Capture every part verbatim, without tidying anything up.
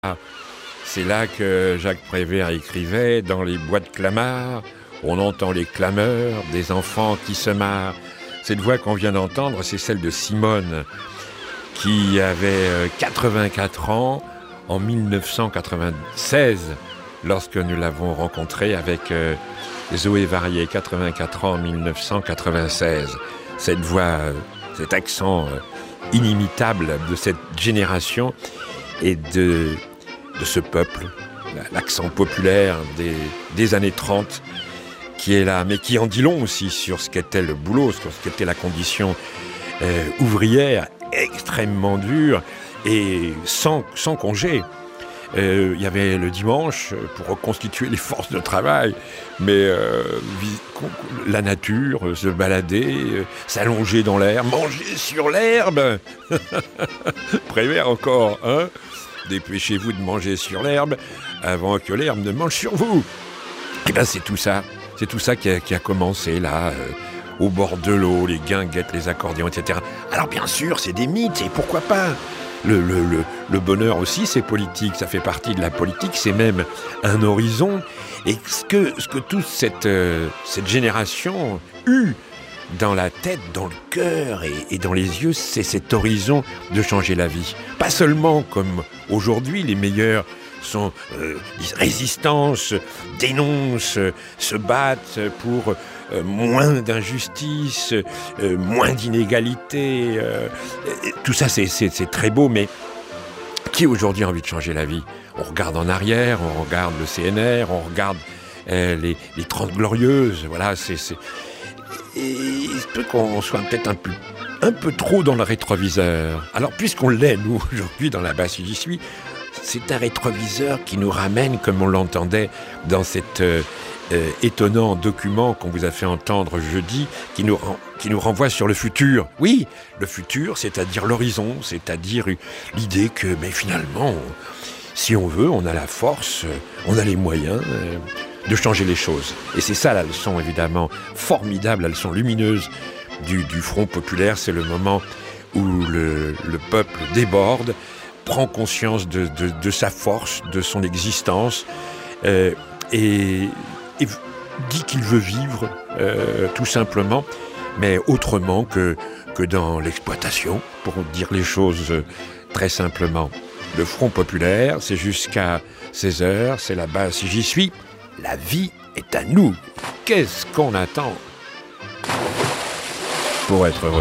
Ah, c'est là que Jacques Prévert écrivait « Dans les bois de Clamart, on entend les clameurs des enfants qui se marrent ». Cette voix qu'on vient d'entendre, c'est celle de Simone, qui avait quatre-vingt-quatre ans en mille neuf cent quatre-vingt-seize, lorsque nous l'avons rencontrée avec euh, Zoé Varier, quatre-vingt-quatre ans en mille neuf cent quatre-vingt-seize. Cette voix, euh, cet accent euh, inimitable de cette génération et de, de ce peuple, l'accent populaire des, des années trente, qui est là, mais qui en dit long aussi sur ce qu'était le boulot, sur ce qu'était la condition euh, ouvrière extrêmement dure et sans, sans congé. Euh, il y avait le dimanche pour reconstituer les forces de travail, mais euh, la nature, se balader, euh, s'allonger dans l'herbe, manger sur l'herbe. Prévert encore, hein ? Dépêchez-vous de manger sur l'herbe avant que l'herbe ne mange sur vous. Et bien c'est tout ça, c'est tout ça qui a, qui a commencé là, euh, au bord de l'eau, les guinguettes, les accordéons, et cetera. Alors bien sûr, c'est des mythes, et pourquoi pas ? Le, le, le, le bonheur aussi, c'est politique, ça fait partie de la politique, c'est même un horizon. Et ce que, ce que toute cette, euh, cette génération eut dans la tête, dans le cœur et, et dans les yeux, c'est cet horizon de changer la vie. Pas seulement comme aujourd'hui, les meilleurs sont euh, résistance, dénoncent, se battent pour euh, moins d'injustice, euh, moins d'inégalité. Euh, tout ça, c'est, c'est, c'est très beau, mais qui aujourd'hui a envie de changer la vie ? On regarde en arrière, on regarde le C N R, on regarde euh, les, les Trente Glorieuses, voilà, c'est... c'est... Et il se peut qu'on soit peut-être un peu, un peu trop dans le rétroviseur. Alors, puisqu'on l'est, nous, aujourd'hui, dans la basse j'y suis, c'est un rétroviseur qui nous ramène, comme on l'entendait dans cet euh, euh, étonnant document qu'on vous a fait entendre jeudi, qui nous, qui nous renvoie sur le futur. Oui, le futur, c'est-à-dire l'horizon, c'est-à-dire l'idée que, mais finalement, on, si on veut, on a la force, on a les moyens euh, de changer les choses. Et c'est ça la leçon, évidemment, formidable, la leçon lumineuse du, du Front populaire. C'est le moment où le, le peuple déborde, prend conscience de, de, de sa force, de son existence, euh, et, et dit qu'il veut vivre, euh, tout simplement, mais autrement que, que dans l'exploitation, pour dire les choses très simplement. Le Front populaire, c'est jusqu'à seize heures, c'est la basse j'y suis. La vie est à nous. Qu'est-ce qu'on attend pour être heureux ?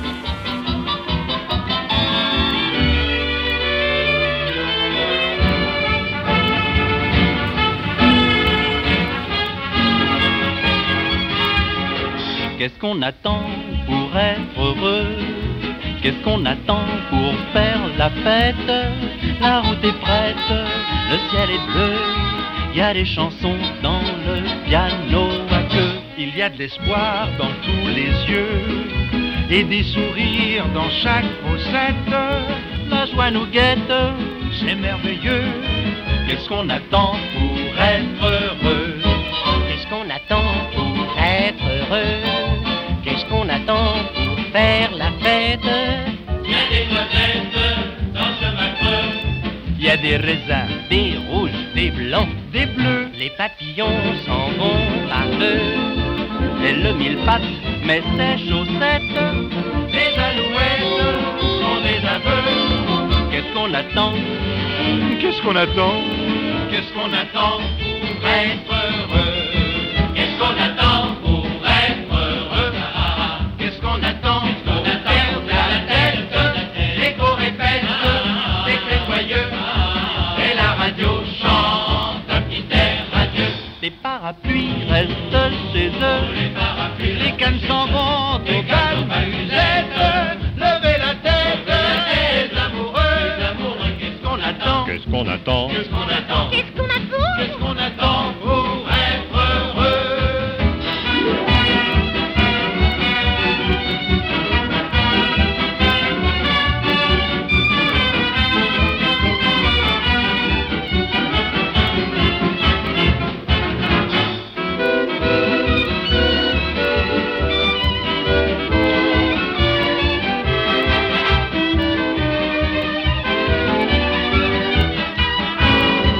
Qu'est-ce qu'on attend pour être heureux ? Qu'est-ce qu'on attend pour faire la fête ? La route est prête, le ciel est bleu, il y a des chansons dans le piano à queue. Il y a de l'espoir dans tous les yeux et des sourires dans chaque fossette. La joie nous guette, c'est merveilleux. Qu'est-ce qu'on attend pour être heureux ? Qu'est-ce qu'on attend pour être heureux ? Qu'est-ce qu'on attend pour faire la fête ? Il y a des noisettes dans ce macreux. Il y a des raisins, des rouges, des blancs, des bleus. Les papillons s'en vont par deux. Et le mille pattes met ses chaussettes. Les alouettes sont des aveux. Qu'est-ce qu'on attend ? Qu'est-ce qu'on attend ? Qu'est-ce qu'on attend pour être heureux ? Qu'est-ce qu'on attend pour être heureux ? Qu'est-ce qu'on attend ? Qu'est-ce qu'on attend à la tête ? L'écho répète des clés joyeux. Et la radio chante un petit air radieux. Les parapluies restent chez eux. Les parapluies, Les cannes s'en vont au bal. levez la tête, les amoureux, les amoureux, qu'est-ce qu'on attend ? Qu'est-ce qu'on attend ? Qu'est-ce qu'on attend ? Qu'est-ce qu'on attend ? Qu'est-ce qu'on attend ?